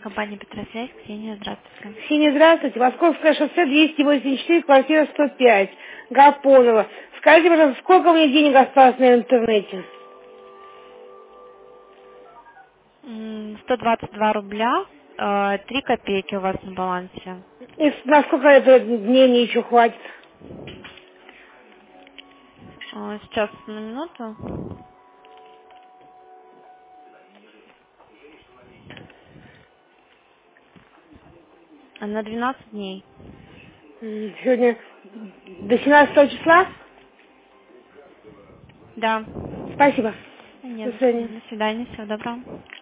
Компания Петросвязь, Ксения, здравствуйте. Ксения, здравствуйте. Московское шоссе 284, квартира 105. Гапонова. Скажите, пожалуйста, сколько у меня денег осталось на интернете? 122 рубля, 3 копейки у вас на балансе. И на сколько это дней мне еще хватит? Сейчас, на минуту. На 12 дней. Сегодня до 17 числа? Да. Спасибо. Не До за что. свидания. До свидания, всего доброго.